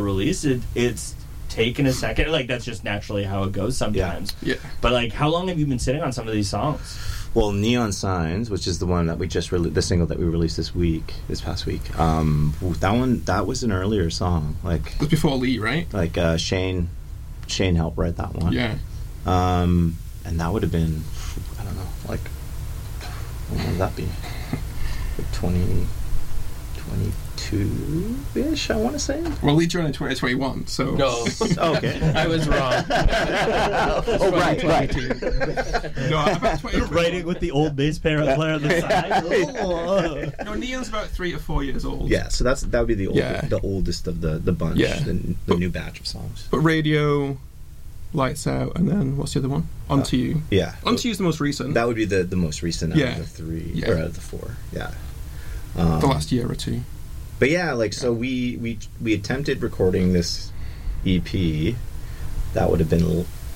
release, it's taken a second. Like, that's just naturally how it goes sometimes. Yeah. But, like, how long have you been sitting on some of these songs? Well, Neon Signs, which is the one that we just the single that we released this past week. That was an earlier song. Like, It was before Lee, right? Like Shane helped write that one. Yeah. And that would have been, I don't know, like, when would that be? Like 2022-ish, I want to say. Well, Lee joined in 2021, so... No. Okay. I was wrong. Oh, right. No, about 20... Writing with the old bass player on the side. No, Neon's about 3 or 4 years old. Yeah, so that would be the oldest of the bunch, Yeah. the new batch of songs. But Radio, Lights Out, and then what's the other one? Onto You. Yeah. Onto You's the most recent. That would be the most recent out of the 3, Yeah. or out of the 4, yeah. The last year or two. But yeah, like, so we attempted recording this EP. That would have been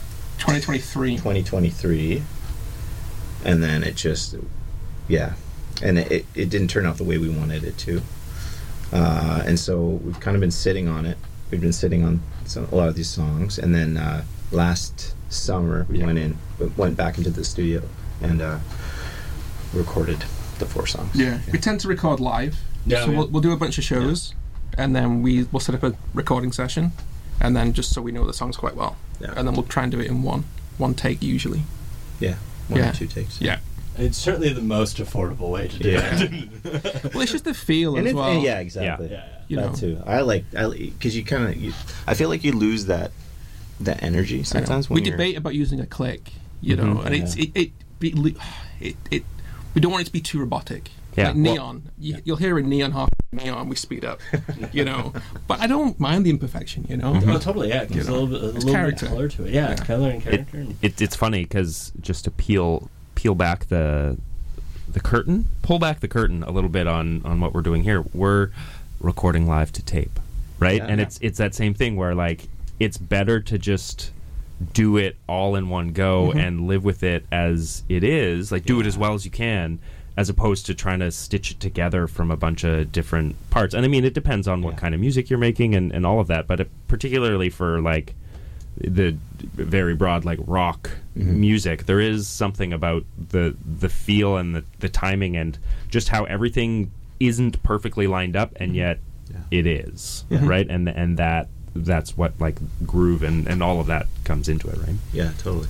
2023. And then it just, and it didn't turn out the way we wanted it to. And so we've kind of been sitting on it. We've been sitting on a lot of these songs, and then last summer we went back into the studio and recorded the 4 songs. Yeah. We tend to record live. Yeah, So we'll do a bunch of shows, and then we'll set up a recording session, and then just so we know the songs quite well. Yeah. And then we'll try and do it in one take usually. Yeah, one or 2 takes. Yeah. It's certainly the most affordable way to do it. Well, it's just the feel And as well. yeah, exactly. Yeah. You That know. too. I because you kind of, I feel like you lose that energy sometimes when We debate about using a click, you know, and we don't want it to be too robotic. Yeah. Like Neon, you'll hear a Neon half Neon, we speed up, you know. But I don't mind the imperfection, you know. Oh, totally, yeah. It gives a little bit character. of color to it. Yeah, color and character. It's funny because just to peel back the curtain, pull back the curtain a little bit on what we're doing here. We're recording live to tape, right? Yeah. And it's that same thing where, like, it's better to just do it all in one go and live with it as it is, like do it as well as you can, as opposed to trying to stitch it together from a bunch of different parts. And I mean, it depends on what kind of music you're making and all of that, but particularly for, like, the very broad, like, rock music, there is something about the feel and the timing and just how everything isn't perfectly lined up, and yet it is, right? And that's what, like, groove and all of that comes into it, right? Yeah, totally.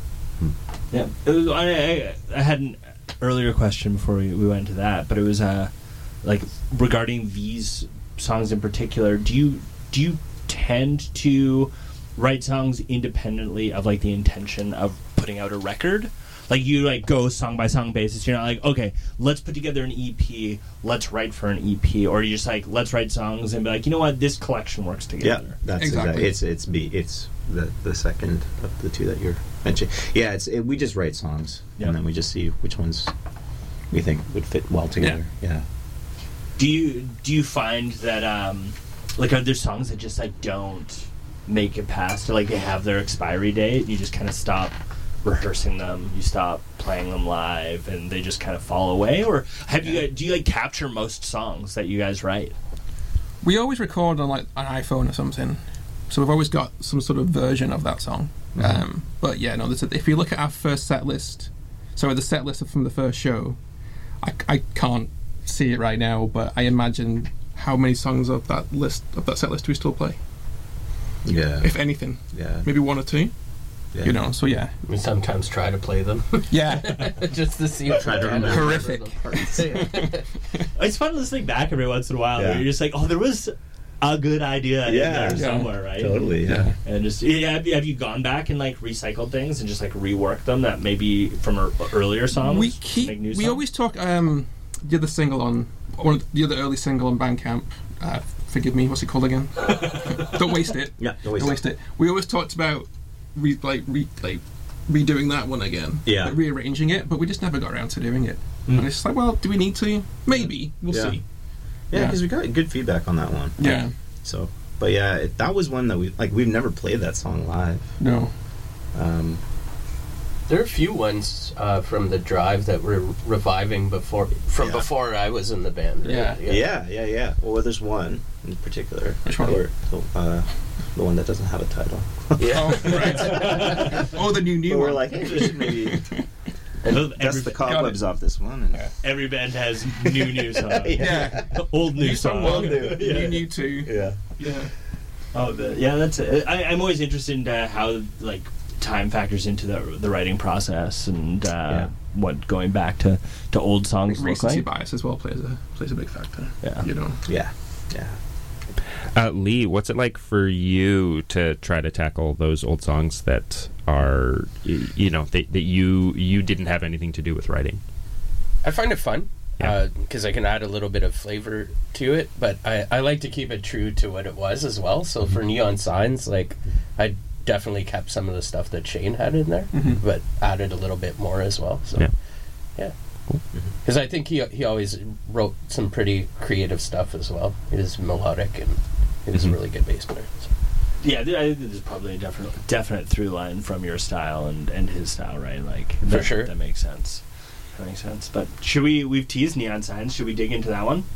Yeah, I had an earlier question before we went into that, but it was like, regarding these songs in particular. Do you tend to write songs independently of, like, the intention of putting out a record? Like, you, like, go song by song basis. You're not like, okay, let's put together an EP, let's write for an EP, or you're just like, let's write songs and be like, you know what, this collection works together. Yeah, that's Exactly. exactly. It's the second of the 2 that you're mentioning. Yeah, we just write songs, and then we just see which ones we think would fit well together. Yeah. Do you find that like, are there songs that just, like, don't make it past, or, like, they have their expiry date, you just kind of stop rehearsing them, you stop playing them live, and they just kind of fall away? Or do you like capture most songs that you guys write? We always record on, like, an iPhone or something, so we've always got some sort of version of that song. But yeah, no, if you look at our first set list, so the set list from the first show, I can't see it right now, but I imagine how many songs of that set list do we still play? Yeah. If anything. Yeah. Maybe 1 or 2. Yeah. You know, so yeah. We sometimes try to play them. Yeah. Just to see if Try to we can remember. Horrific. the parts. It's fun listening back every once in a while, Yeah. where you're just like, oh, there was a good idea in there somewhere, right? Totally, yeah. And just have you gone back and, like, recycled things and just, like, reworked them that maybe from earlier songs? We make new we songs? always talk the other single on the other early single on Bandcamp. Forgive me, what's it called again? Don't waste it. Yeah, don't waste it. We always talked about redoing that one again. Yeah. Like, rearranging it, but we just never got around to doing it. And it's just like, well, do we need to? Maybe. We'll see. Yeah, because we got good feedback on that one. Yeah. So, but yeah, that was one that we've never played that song live. No. There are a few ones from the drive that we're reviving before I was in the band. Right? Yeah. Well, there's one in particular. Which one? The one that doesn't have a title. Yeah. Oh, right. Oh, the new But one. we're like, hey, we should maybe dust the cobwebs off this one. And Every band has new songs. Yeah. Old new Song songs. one, Yeah. new two. Yeah. Yeah. Oh, that's it. I'm always interested in how like time factors into the writing process and what going back to old songs look Recency like. bias as well plays a big factor. Yeah. You know. Yeah. Lee, what's it like for you to try to tackle those old songs that are, that you didn't have anything to do with writing? I find it fun Yeah. because I can add a little bit of flavor to it, but I like to keep it true to what it was as well. So for Neon Signs, like I definitely kept some of the stuff that Shane had in there, but added a little bit more as well. So yeah, because I think he always wrote some pretty creative stuff as well. He was melodic and he was a really good bass player. So. Yeah, I think there's probably a definite through line from your style and his style, right? Like For sure. That makes sense. But we've teased Neon Signs. Should we dig into that one?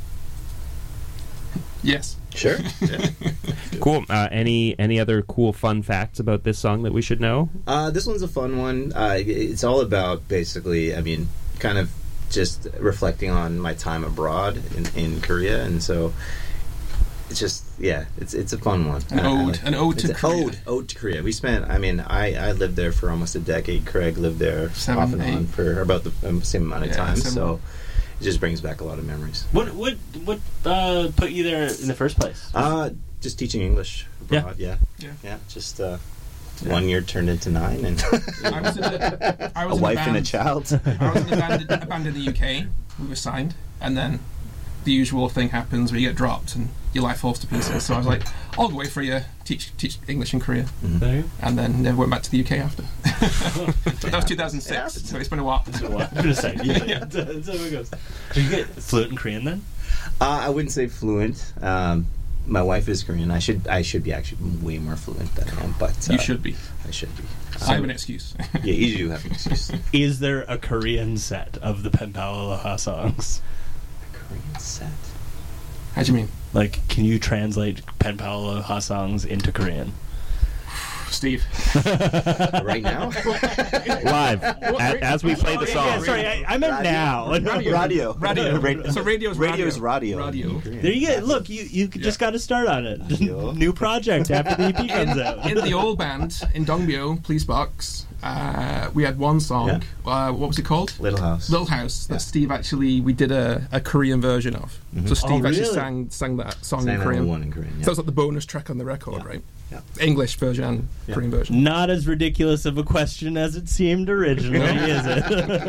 Yes. Sure. Cool. Any other cool fun facts about this song that we should know? This one's a fun one. It's all about basically, kind of just reflecting on my time abroad in Korea, and so it's just it's a fun one. An ode to Korea. Ode to Korea. We spent. I lived there for almost a decade. Craig lived there 7, off and 8. on for about the same amount of time. 7. So it just brings back a lot of memories. What put you there in the first place? Just teaching English abroad. Yeah. Just 1 year turned into 9, and I was a in wife a and a band. child. I was in a band in the UK. We were signed, and then the usual thing happens where you get dropped and your life falls to pieces. So I was like, I'll go away for a year, teach English in Korea, and then never went back to the UK after. That was 2006, so it's been a while. It's been a second. Yeah. That's how it goes. Did you get fluent in Korean then? I wouldn't say fluent. My wife is Korean. I should be actually way more fluent than I am, but You should be. I should be. I have an excuse. Yeah, you do have an excuse. Is there a Korean set of the Pen Pal Aloha songs? Korean set. How do you mean? Like, can you translate Pen Pal Aloha songs into Korean? Steve. Right now? Live as we play the song. Yeah, sorry, I meant now. Radio. So radio's Radio's radio. Radio. There you go. Look, you just got to start on it. Radio. New project after the EP comes out. In the old band, in Dongbyo, Police Box, we had one song. What was it called? Little House. Little House. That Steve we did a Korean version of. So Steve actually sang that song in Korean. One in Korean. Yeah. So it's like the bonus track on the record, right? Yeah. English version and Korean version. Not as ridiculous of a question as it seemed originally, is it?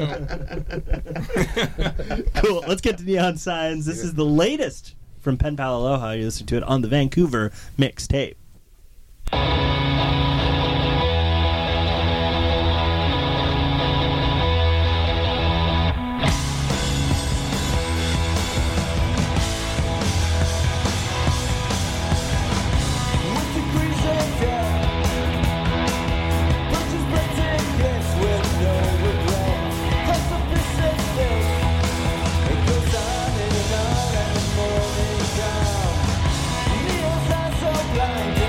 Cool. Let's get to Neon Signs. This is the latest from Pen Pal Aloha. You listen to it on the Vancouver mixtape. Blind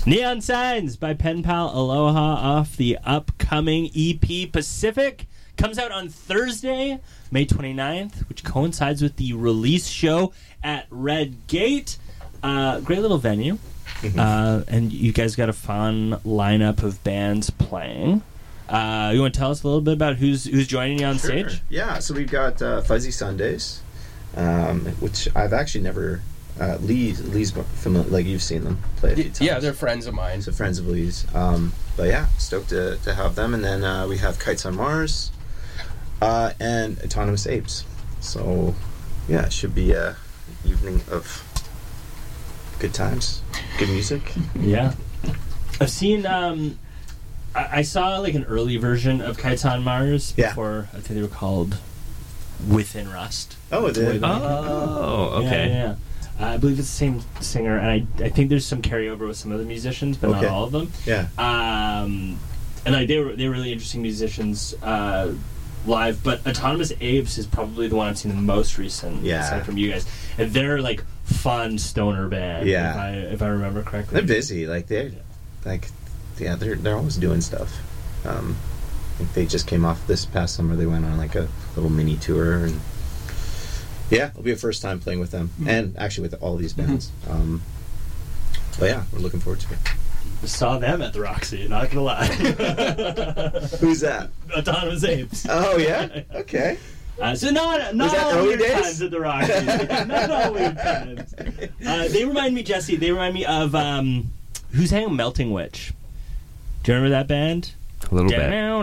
Neon Signs by Pen Pal Aloha off the upcoming EP Pacific. Comes out on Thursday, May 29th, which coincides with the release show at Red Gate. Great little venue. And you guys got a fun lineup of bands playing. You want to tell us a little bit about who's joining you on stage? Yeah, so we've got Fuzzy Sundays, which I've actually never... Lee's familiar, like you've seen them play a few times. Yeah, they're friends of mine. So friends of Lee's. But yeah, stoked to have them. And then we have Kites on Mars and Autonomous Apes. So yeah, it should be a evening of good times, good music. Yeah. I've seen, I saw like an early version of Kites on Mars before. I think they were called Within Rust. Oh, it is. Oh, okay. Yeah. I believe it's the same singer, and I think there's some carryover with some other musicians, but not all of them. Yeah. And like they're really interesting musicians live. But Autonomous Apes is probably the one I've seen the most recent, aside from you guys. And they're like fun stoner band. Yeah. If I remember correctly. They're busy. They're always doing stuff. I think they just came off this past summer. They went on like a little mini tour and. Yeah, it'll be a first time playing with them, and actually with all these bands. But yeah, we're looking forward to it. Saw them at the Roxy, not gonna lie. Who's that? Autonomous Apes. Oh yeah, okay. So not that all early weird days? times at the Roxy. Not all weird times. They remind me, Jesse. They remind me of who's hanging Melting Witch. Do you remember that band? A little bit.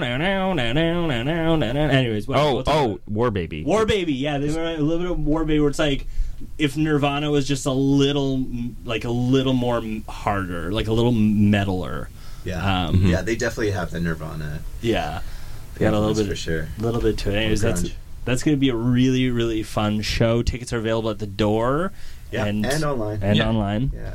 Anyways, War Baby. War Baby, yeah, they remind a little bit of War Baby, where it's like if Nirvana was just a little more harder, like a little metaler. Yeah, yeah, they definitely have the Nirvana. Yeah, they got a little bit for sure. A little bit to it. Anyways, that's going to be a really really fun show. Tickets are available at the door. Yeah, and online. And online. Yeah,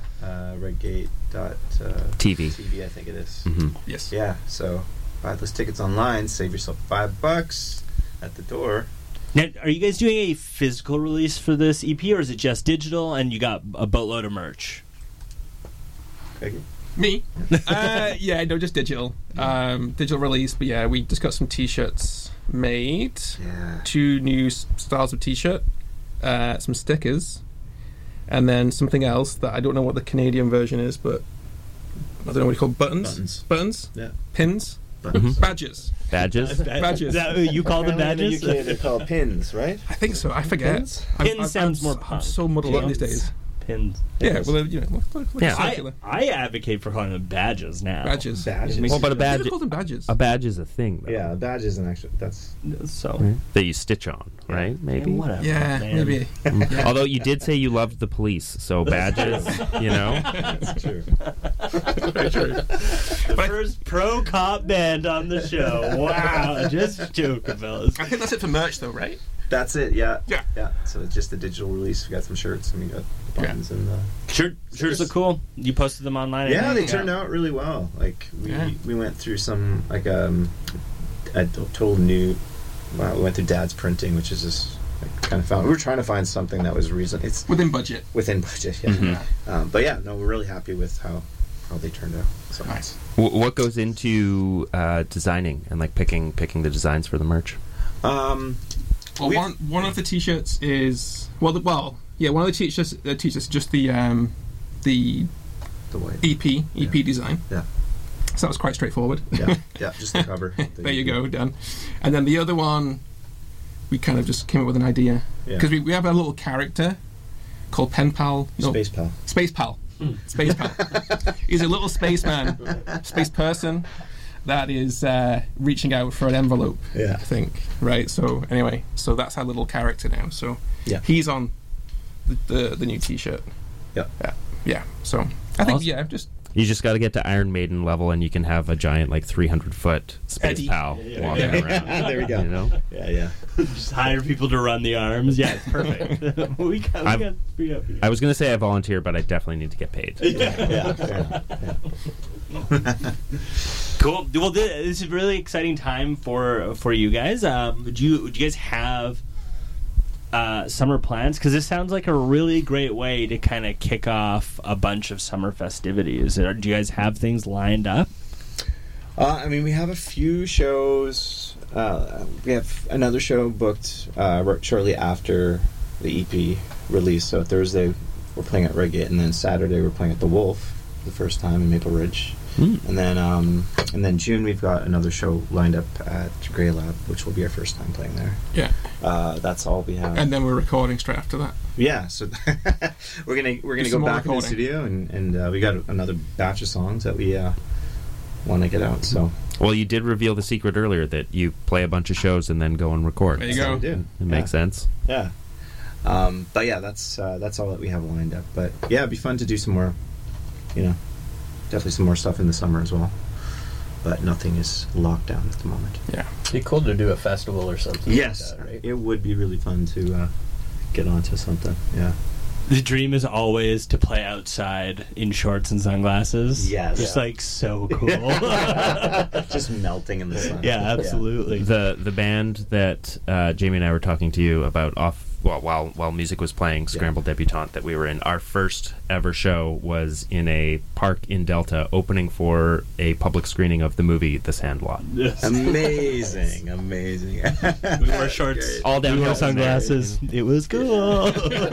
redgate.tv, I think it is. Mm-hmm. Yes. Yeah, so buy those tickets online, save yourself $5 at the door. Now, are you guys doing a physical release for this EP, or is it just digital and you got a boatload of merch? Peggy? Me? Yeah, no, just digital. Digital release, but yeah, we just got some t-shirts made. Yeah. 2 new styles of t-shirt, some stickers, and then something else that I don't know what the Canadian version is, but I don't know what you call buttons. Buttons? Yeah. Pins? Buttons. Badges. Badges? Badges. Is that what you call them, badges? In the UK, they're called pins, right? I think so. I forget. Pins? Pins sounds more I'm punk. so muddled up these Pins. days. Pins. Yeah, well, look Yeah. circular. I advocate for calling them badges now. Badges. Badges. Makes Well, but a sense. badge- They call them badges. A badge is a thing, though. Yeah, a badge isn't actually. That's. So Right? That you stitch on, right? Maybe. Yeah, whatever. Yeah, man. maybe. Although you did say you loved the police, so badges, you know. That's true. Very true. The first pro cop band on the show. Wow, just joking, fellas. I think that's it for merch, though, right? That's it. Yeah. Yeah. Yeah. So it's just the digital release. We got some shirts and we got the buttons and the. Shirts look cool. You posted them online. I Yeah, think? they turned out really well. Like we went through some like a total new. Wow, we went through Dad's Printing, which is this kind of found. We were trying to find something that was reasonable. It's Within budget. within budget. Yeah. Mhm. But yeah, no, we're really happy with how they turned out. So Nice. What goes into designing and like picking the designs for the merch? Well, one of the t-shirts is one of the t-shirts is just the the white. EP design. Yeah. So that was quite straightforward. Yeah. Yeah. Just the cover. There you go, done. And then the other one, we kind of just came up with an idea Yeah. because we have a little character called Pen Pal. No, Space Pal. Space Pal. Space Pal. He's a little spaceman, space person that is reaching out for an envelope. Yeah. I think. Right. So anyway, so that's our little character now. So Yeah. he's on the new T-shirt. Yeah. Yeah. So I think Awesome. just You just got to get to Iron Maiden level, and you can have a giant, like 300-foot space Eddie. pal walking around. There we go. You know? Yeah. Just hire people to run the arms. Yeah, it's perfect. we got speed up. I was gonna say I volunteer, but I definitely need to get paid. Yeah. Fair enough. Cool. Well, this is a really exciting time for you guys. Would you guys have summer plans? Because this sounds like a really great way to kind of kick off a bunch of summer festivities. Do you guys have things lined up? I mean, we have a few shows. We have another show booked shortly after the EP release. So Thursday we're playing at Red Gate, and then Saturday we're playing at the Wolf, the first time in Maple Ridge. And then June we've got another show lined up at Grey Lab, which will be our first time playing there. Yeah. That's all we have. And then we're recording straight after that. Yeah, so we're gonna go some more back in the recording. studio, and we got another batch of songs that we want to get out. So Well, you did reveal the secret earlier that you play a bunch of shows and then go and record. There you that's go. what we do. It makes sense. Yeah. But yeah, that's all that we have lined up. But yeah, it'd be fun to do some more, definitely some more stuff in the summer as well. But nothing is locked down at the moment. Yeah. It'd be cool to do a festival or something. Yes, like that, right? it would be really fun to get onto something. Yeah. The dream is always to play outside in shorts and sunglasses. Yes. Just Yeah. like so cool. Just melting in the sun. Yeah, absolutely. The band that Jamie and I were talking to you about while music was playing, Scramble Debutante, that we were in, our first ever show was in a park in Delta, opening for a public screening of the movie The Sandlot. Yes. Amazing. We wore shorts, All we downhill wore from there. sunglasses. It was cool.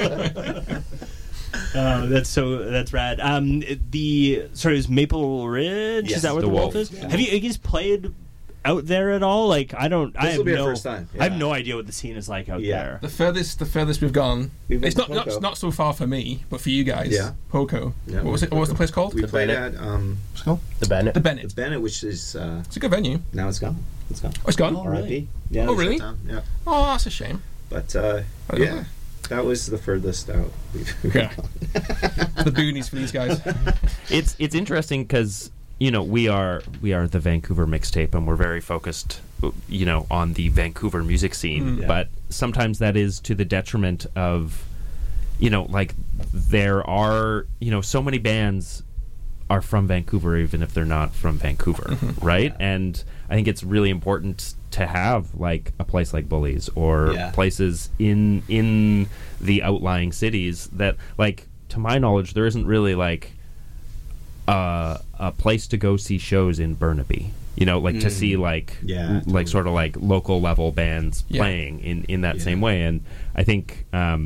That's rad. It was Maple Ridge. Yes, Is that where the the Wolf Wolf. is? Yeah. Have you guys played out there at all? Like, I don't. I This have will be our no. first time. I have Yeah. no idea what the scene is like out Yeah. The furthest we've gone. We've been It's to Poco. not so far for me, but for you guys. Yeah. Poco. Yeah, What was it? What was the place called? We The played Bennett. at What's it called? The Bennett. The the Bennett. Bennett, which is It's a good venue. now it's gone. It's gone. Oh, it's gone. Oh, really? R.I.P. Yeah. Oh, they shut really? down. Yeah. Oh, that's a shame. But I don't yeah, know. that was the furthest out we've Yeah. gone. The boonies for these guys. It's interesting because we are the Vancouver mixtape, and we're very focused on the Vancouver music scene. Yeah. But sometimes that is to the detriment of like there are so many bands are from Vancouver even if they're not from Vancouver, right? Yeah. And I think it's really important to have like a place like Bullies or Yeah. places in the outlying cities that, like, to my knowledge, there isn't really like a place to go see shows in Burnaby. To see like Yeah, like sort of like local level bands Yeah. playing in that Yeah. same way. And I think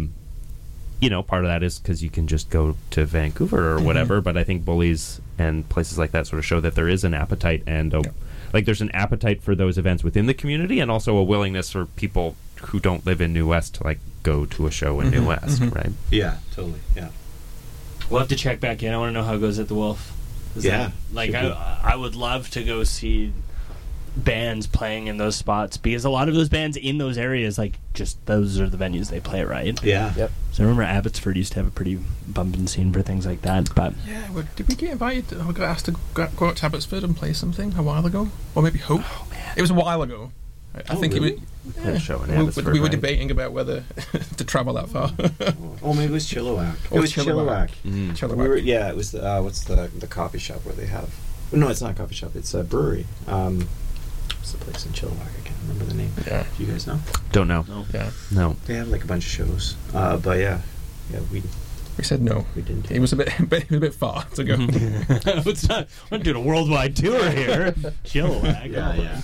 part of that is because you can just go to Vancouver or whatever. But I think Bullies and places like that sort of show that there is an appetite and there's an appetite for those events within the community, and also a willingness for people who don't live in New West to like go to a show in New West, right? Yeah, totally. Yeah. We'll have to check back in. I want to know how it goes at the Wolf. Yeah, Like, should be. I would love to go see bands playing in those spots, because a lot of those bands in those areas, like, just those are the venues they play, right? Yeah. Yep. So I remember Abbotsford used to have a pretty bumping scene for things like that, but Yeah, did we get invited? We got asked to go out to Abbotsford and play something a while ago, or maybe Hope. Oh man, it was a while ago. I think really? it was. Played a show in We Abbotsford, were right? debating about whether to travel that far. Oh, maybe it was Chilliwack. Oh, It was Chilliwack. Chilliwack. Chilliwack. It was what's the coffee shop where they have? No, it's not a coffee shop. It's a brewery. What's the place in Chilliwack? I can't remember the name. Yeah. Do you guys know? Don't know. Yeah, No. They have like a bunch of shows. But yeah, we said no. didn't. It was a bit far to go. it's not. We're doing a worldwide tour here. Chilliwack. Yeah.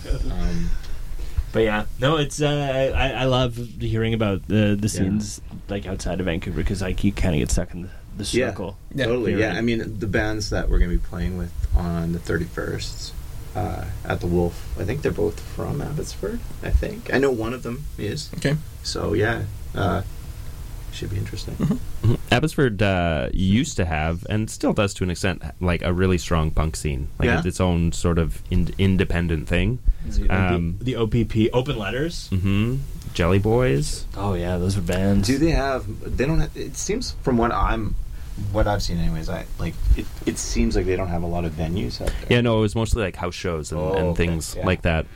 But yeah, no, it's I love hearing about the scenes like outside of Vancouver, because like you kind of get stuck in the circle. Yeah. Totally. You're Yeah. right. I mean, the bands that we're gonna be playing with on the 31st at the Wolf, I think they're both from Abbotsford. I think I know one of them is. Okay. So yeah, should be interesting. Mhm. Abbotsford used to have, and still does to an extent, like a really strong punk scene. Like Yeah. it's its own sort of independent thing. The OPP, Open Letters. hmm Jelly Boys. Oh yeah, those are bands. Do they have? They don't. Have, it seems from what I've seen, anyways. It seems like they don't have a lot of venues out there. Yeah, no, it was mostly like house shows and, Oh, and okay. things Yeah. like that.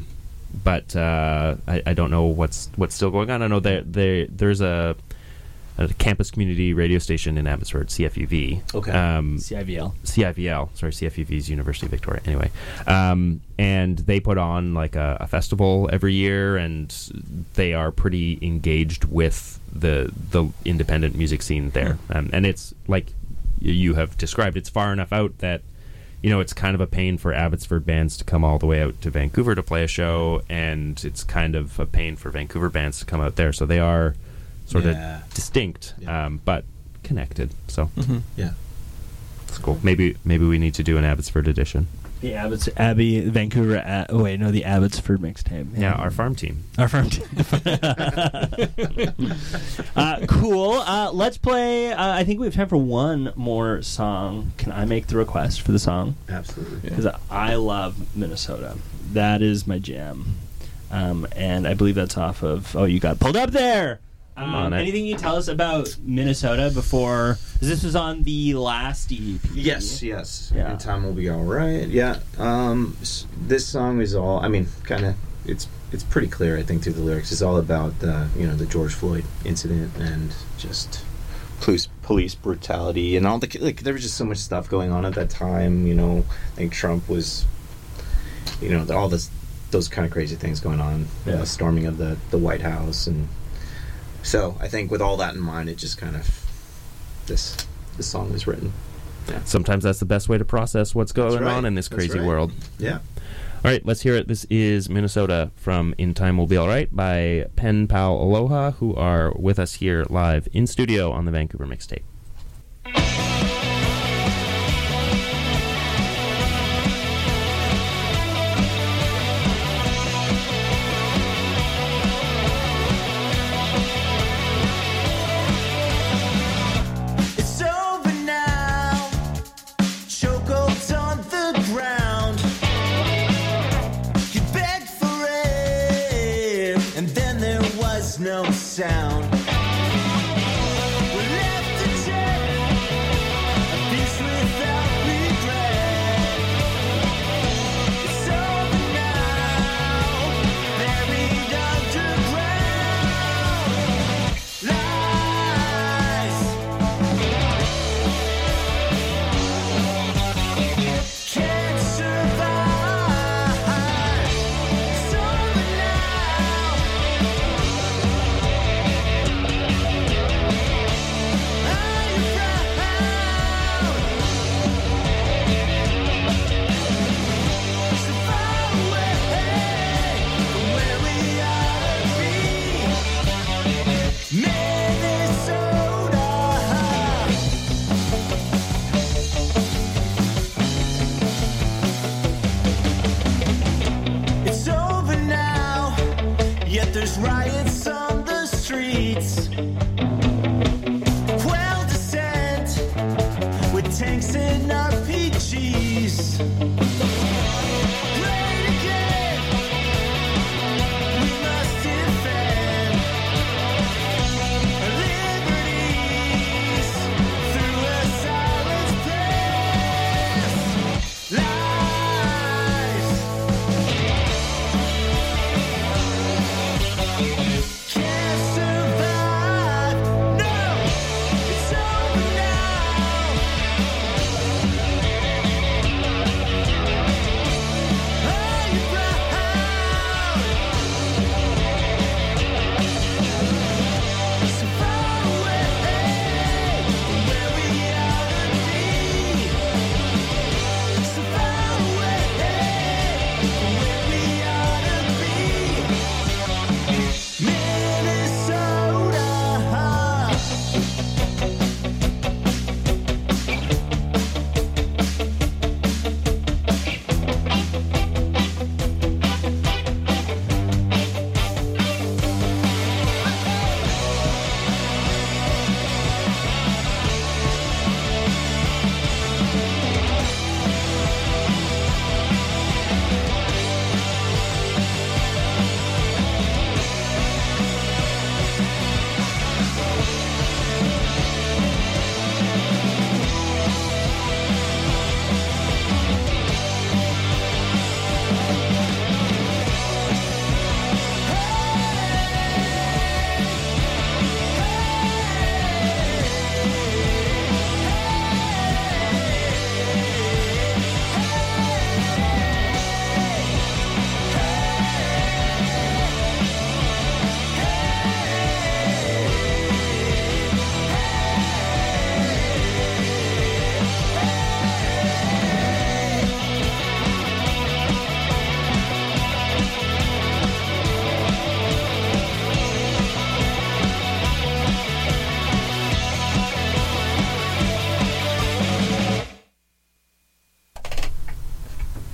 But I don't know what's still going on. I know there's a a campus community radio station in Abbotsford, CFUV. Okay. CIVL. CIVL. Sorry, CFUV is University of Victoria. Anyway, and they put on like a festival every year, and they are pretty engaged with the independent music scene there. And it's like you have described, it's far enough out that, you know, it's kind of a pain for Abbotsford bands to come all the way out to Vancouver to play a show, and it's kind of a pain for Vancouver bands to come out there. So they are sort of distinct, but connected. So Yeah. it's cool. Maybe we need to do an Abbotsford edition. The Vancouver. The Abbotsford mixtape. Yeah, our farm team. Our farm team. Cool. Let's play. I think we have time for one more song. Can I make the request for the song? Absolutely. Because I love Minnesota. That is my jam. And I believe that's off of. Oh, you got pulled up there. On it. Anything you can tell us about Minnesota before? This was on the last EP. Yes. Yeah. And time will be all right. Yeah. This song is all. I mean, kind of. It's pretty clear, I think, through the lyrics. It's all about the George Floyd incident and just police brutality and all the there was just so much stuff going on at that time. You know, I think Trump was, all those kind of crazy things going on. Yeah. Storming of the White House, and so I think with all that in mind, it just kind of this song was written. Yeah. Sometimes that's the best way to process what's going on in this crazy world. Yeah. All right, let's hear it. This is Minnesota from In Time Will Be All Right by Pen Pal Aloha, who are with us here live in studio on the Vancouver Mixtape. No sound. We're left to check a peace without regret. It's over now, buried underground. Lies can't survive. It's over now. It's over now, yet there's riots on the streets. Quell dissent with tanks and RPGs. Great again, we must defend our liberties through a silence press. Lies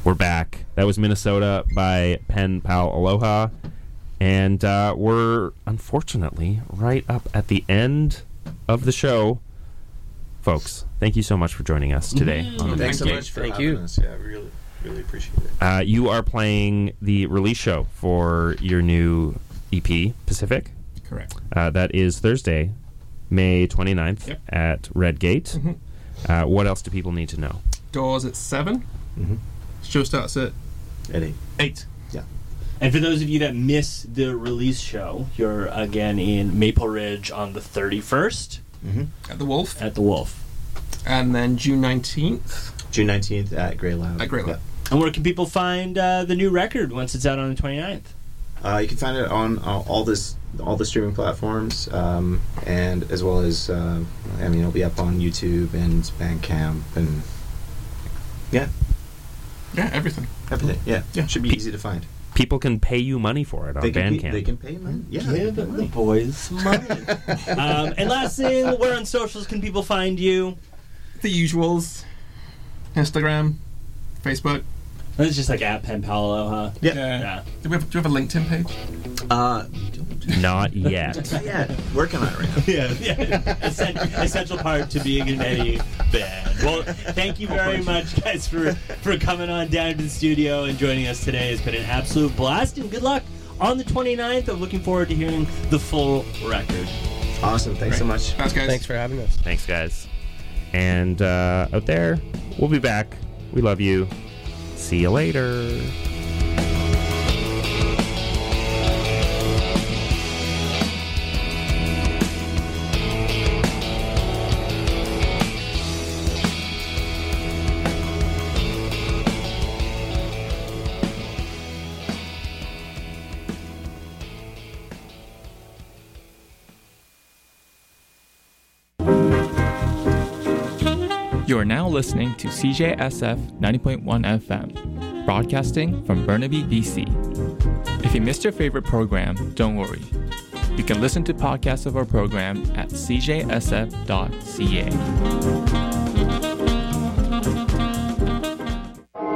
We're back. That was Minnesota by Pen Pal Aloha. And we're unfortunately right up at the end of the show. Folks, thank you so much for joining us today. On the Thanks so Thank you. much for Thank having you. us. Yeah, really, really appreciate it. You are playing the release show for your new EP, Pacific. Correct. That is Thursday, May 29th Yep. at Red Gate. What else do people need to know? Doors at 7. Mhm. Show starts at Eddie. 8. And for those of you that miss the release show, you're again in Maple Ridge on the 31st At the Wolf. at the Wolf. And then June 19th June 19th at Grey Lab. at Great Lake. And where can people find the new record once it's out on the 29th? You can find it on all the streaming platforms, and as well as it'll be up on YouTube and Bandcamp and Yeah, everything. everything. Yeah, Yeah. Should be easy to find. People can pay you money for it on They Bandcamp. can pay money. Yeah, they Give can pay the money. boys some money. And last thing, where on socials can people find you? The usuals. Instagram, Facebook. It's just like at Pen Pal Aloha. Yeah. Yeah. Do you have a LinkedIn page? Not yet. Yeah, working on it right now. Yeah. Essential part to being in any band. Well, thank you very much, guys, for coming on down to the studio and joining us today. It's been an absolute blast, and good luck on the 29th. I'm looking forward to hearing the full record. Awesome. Thanks so much. Thanks, guys. Thanks for having us. Thanks, guys. And out there, we'll be back. We love you. See you later. You are now listening to CJSF 90.1 FM, broadcasting from Burnaby, BC. If you missed your favorite program, don't worry. You can listen to podcasts of our program at cjsf.ca.